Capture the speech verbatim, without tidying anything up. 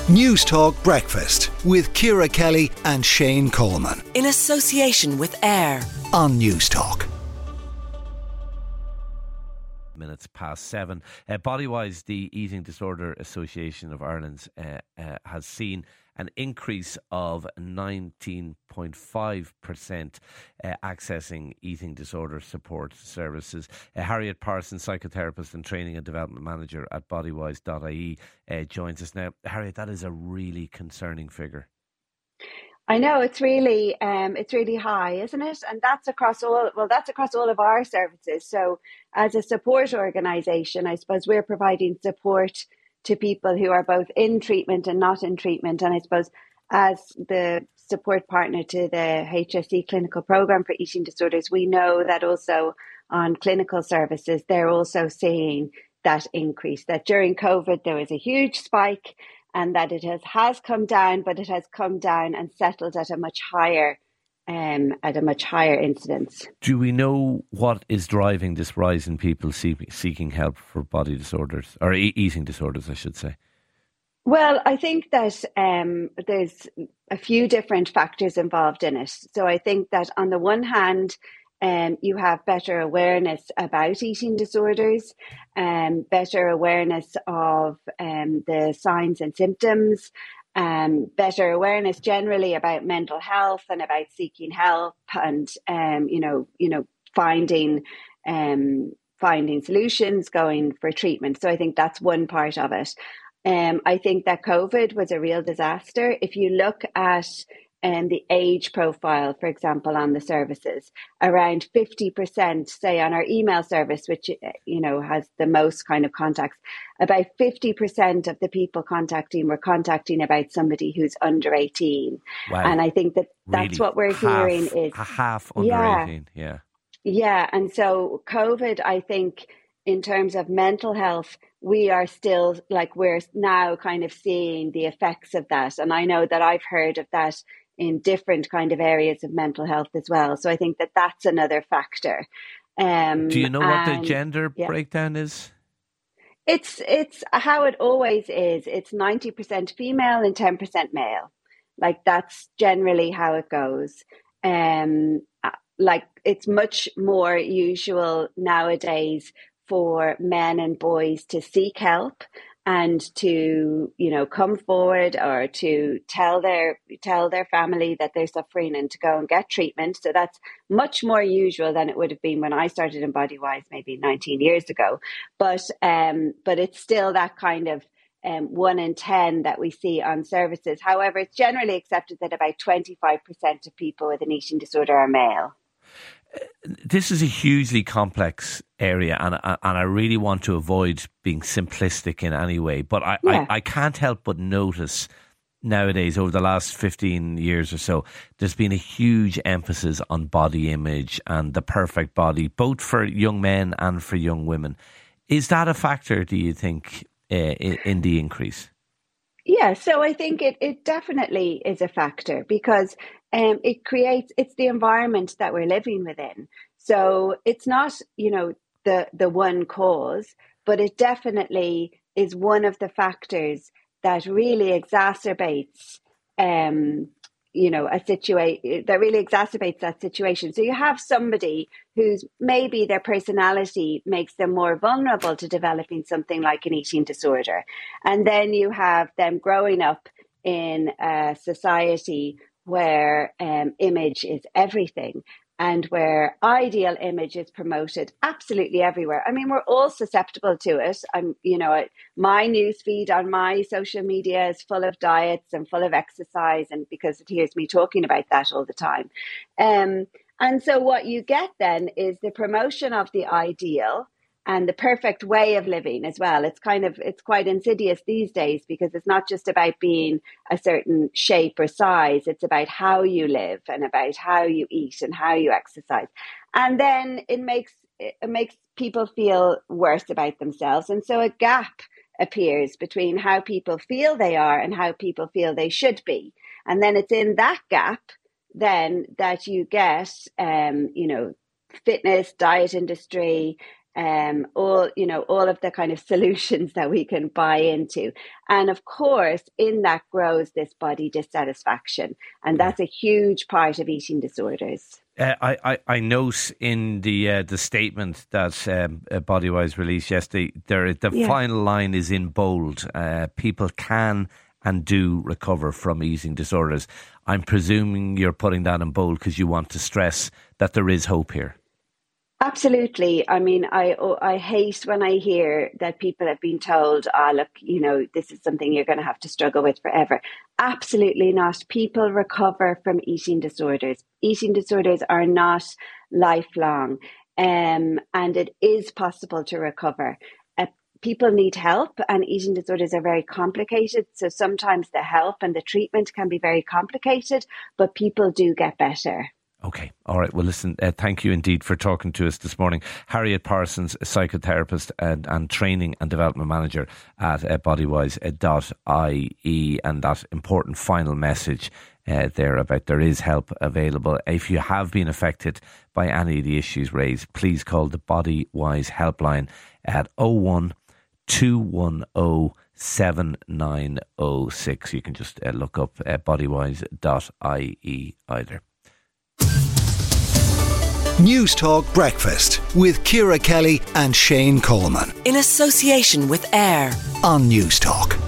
News Talk Breakfast with Ciara Kelly and Shane Coleman. In association with AIR on News Talk. Minutes past seven. Uh, Bodywise, the Eating Disorder Association of Ireland, uh, uh, has seen an increase of nineteen point five percent uh, accessing eating disorder support services. Uh, Harriet Parsons, psychotherapist and training and development manager at bodywise dot I E, uh, joins us now. Harriet, that is a really concerning figure. I know it's really, um, it's really high, isn't it? And that's across all. Well, that's across all of our services. So, as a support organisation, I suppose we're providing support to people who are both in treatment and not in treatment. And I suppose as the support partner to the H S E clinical programme for eating disorders, we know that also on clinical services, they're also seeing that increase, that during COVID, there was a huge spike and that it has, has come down, but it has come down and settled at a much higher Um, at a much higher incidence. Do we know what is driving this rise in people see- seeking help for body disorders, or e- eating disorders, I should say? Well, I think that um, there's a few different factors involved in it. So I think that on the one hand, um, you have better awareness about eating disorders, um, better awareness of um, the signs and symptoms, Um, better awareness generally about mental health and about seeking help and, um, you know, you know, finding, um, finding solutions, going for treatment. So I think that's one part of it. Um, I think that COVID was a real disaster. If you look at um, the age profile, for example, on the services, around fifty percent, say on our email service, which, you know, has the most kind of contacts, about fifty percent of the people contacting were contacting about somebody who's under eighteen. Wow. And I think that that's really? what we're half, hearing is... A half under yeah, eighteen, yeah. Yeah, and so COVID, I think, in terms of mental health, we are still, like, we're now kind of seeing the effects of that. And I know that I've heard of that in different kind of areas of mental health as well. So I think that that's another factor. Um, Do you know what and, the gender yeah. breakdown is? It's it's how it always is. It's ninety percent female and ten percent male. Like, that's generally how it goes. Um, like, it's much more usual nowadays for men and boys to seek help and to, you know, come forward or to tell their tell their family that they're suffering and to go and get treatment. So that's much more usual than it would have been when I started in Bodywise maybe nineteen years ago. But um, but it's still that kind of um, one in ten that we see on services. However, it's generally accepted that about twenty-five percent of people with an eating disorder are male. This is a hugely complex area, and and I really want to avoid being simplistic in any way. But I, Yeah. I, I can't help but notice nowadays, over the last fifteen years or so, there's been a huge emphasis on body image and the perfect body, both for young men and for young women. Is that a factor, do you think, uh, in, in the increase? Yeah, so I think it, it definitely is a factor because um, it creates, it's the environment that we're living within. So it's not, you know, the, the one cause, but it definitely is one of the factors that really exacerbates, um, you know, a situation that really exacerbates that situation. So you have somebody who's maybe their personality makes them more vulnerable to developing something like an eating disorder. And then you have them growing up in a society where um, image is everything and where ideal image is promoted absolutely everywhere. I mean, we're all susceptible to it. I'm, you know, my news feed on my social media is full of diets and full of exercise, and because it hears me talking about that all the time. Um, and so what you get then is the promotion of the ideal and the perfect way of living as well. It's kind of, it's quite insidious these days because it's not just about being a certain shape or size. It's about how you live and about how you eat and how you exercise. And then it makes, it makes people feel worse about themselves. And so a gap appears between how people feel they are and how people feel they should be. And then it's in that gap then that you get, um, you know, fitness, diet industry, um, all, you know, all of the kind of solutions that we can buy into. And of course, in that grows this body dissatisfaction. And that's a huge part of eating disorders. Uh, I, I, I note in the uh, the statement that um, uh, Bodywise released yesterday, there, the yeah. final line is in bold. Uh, people can and do recover from eating disorders. I'm presuming you're putting that in bold because you want to stress that there is hope here. Absolutely. I mean, I I hate when I hear that people have been told, ah, oh, look, you know, this is something you're going to have to struggle with forever. Absolutely not. People recover from eating disorders. Eating disorders are not lifelong, um, and it is possible to recover. Uh, people need help, and eating disorders are very complicated. So sometimes the help and the treatment can be very complicated, but people do get better. Okay. All right. Well, listen, uh, thank you indeed for talking to us this morning. Harriet Parsons, a psychotherapist and, and training and development manager at uh, bodywise dot I E, and that important final message uh, there about there is help available. If you have been affected by any of the issues raised, please call the Bodywise helpline at oh one two one oh seven nine oh six. You can just uh, look up uh, bodywise dot I E either. News Talk Breakfast with Ciara Kelly and Shane Coleman. In association with AIR on News Talk.